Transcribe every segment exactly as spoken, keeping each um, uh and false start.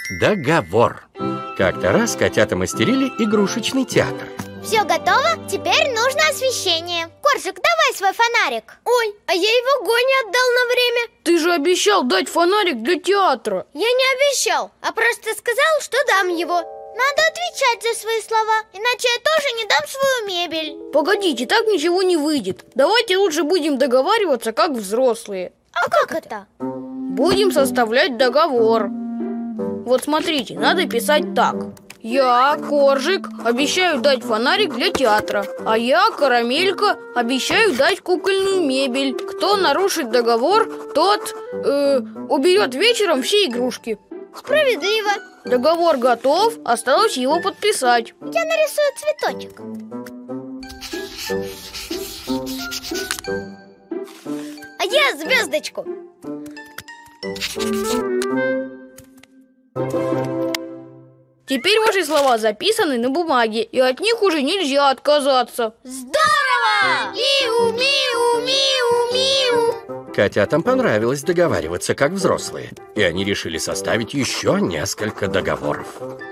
договор. Как-то раз котята мастерили игрушечный театр. Все готово? Теперь нужно освещение. Коржик, давай свой фонарик. Ой, а я его Гоне отдал на время. Ты же обещал дать фонарик для театра. Я не обещал, а просто сказал, что дам его. Надо отвечать за свои слова, иначе я тоже не дам свою мебель. Погодите, так ничего не выйдет. Давайте лучше будем договариваться как взрослые. А как это? Будем составлять договор. Вот смотрите, надо писать так. Я, Коржик, обещаю дать фонарик для театра. А я, Карамелька, обещаю дать кукольную мебель. Кто нарушит договор, тот э, уберет вечером все игрушки. Справедливо. Договор готов, осталось его подписать. Я нарисую цветочек. А я звездочку. Теперь ваши слова записаны на бумаге, и от них уже нельзя отказаться. Здорово! Миу, миу, миу, миу. Котятам понравилось договариваться как взрослые, и они решили составить еще несколько договоров.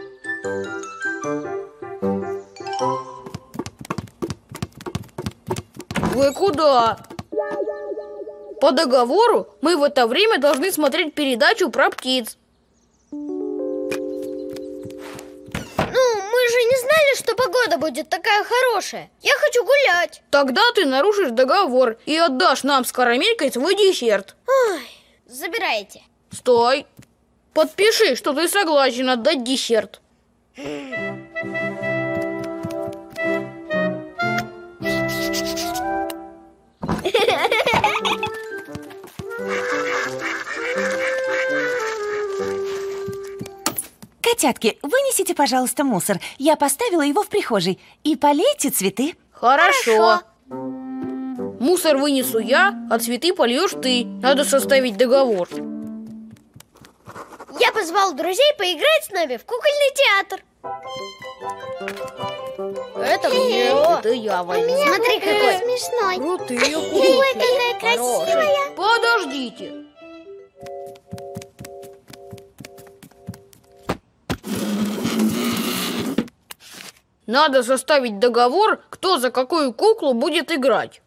Вы куда? По договору мы в это время должны смотреть передачу про птиц. Ну, мы же не знали, что погода будет такая хорошая. Я хочу гулять. Тогда ты нарушишь договор и отдашь нам с Карамелькой свой десерт. Ой, забирайте. Стой! Подпиши, что ты согласен отдать десерт. Котятки, вынесите, пожалуйста, мусор. Я поставила его в прихожей. И полейте цветы. Хорошо. Мусор вынесу я, а цветы польешь ты. Надо составить договор. Я позвал друзей поиграть с нами в кукольный театр. Это мне, это я возьму. Смотри, какой смешной. Крутые Ой, куклы. какая красивая. Подождите. Надо составить договор, кто за какую куклу будет играть.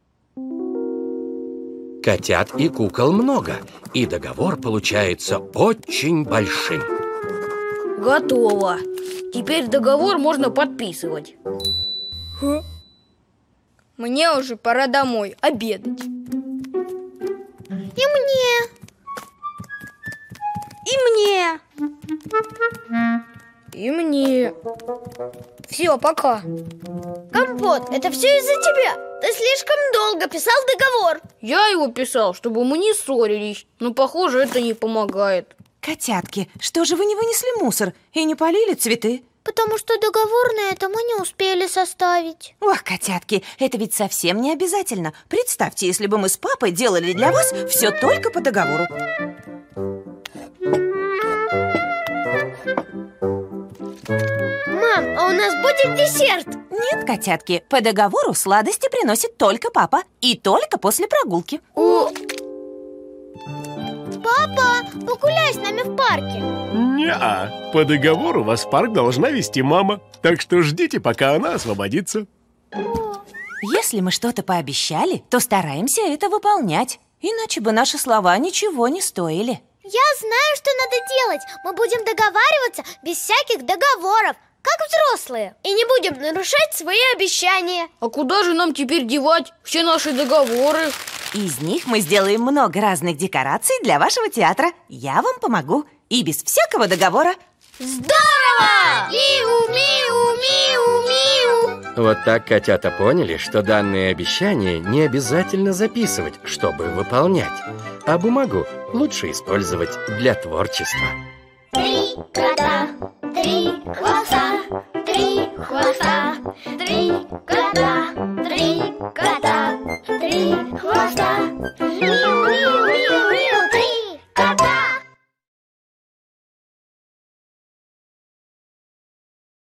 Котят и кукол много, и договор получается очень большим. Готово. Теперь договор можно подписывать. Мне уже пора домой обедать. И мне. И мне. И мне. Все, пока. Компот, это все из-за тебя. Ты слишком долго писал договор. Я его писал, чтобы мы не ссорились. Но, похоже, это не помогает. Котятки, что же вы не вынесли мусор и не полили цветы? Потому что договор на это мы не успели составить. Ох, котятки, это ведь совсем не обязательно. Представьте, если бы мы с папой делали для вас все только по договору. Мам, а у нас будет десерт? Нет, котятки, по договору сладости приносит только папа. И только после прогулки. О! Папа, погуляй с нами в парке. Не-а, по договору вас в парк должна вести мама. Так что ждите, пока она освободится. Если мы что-то пообещали, то стараемся это выполнять. Иначе бы наши слова ничего не стоили. Я знаю, что надо делать. Мы будем договариваться без всяких договоров, как взрослые. И не будем нарушать свои обещания. А куда же нам теперь девать все наши договоры? Из них мы сделаем много разных декораций для вашего театра. Я вам помогу. И без всякого договора. Здорово! Миу, миу, миу, миу. Вот так котята поняли, что данные обещания не обязательно записывать, чтобы выполнять, а бумагу лучше использовать для творчества. Три кота, три хвоста, три хвоста, три кота, три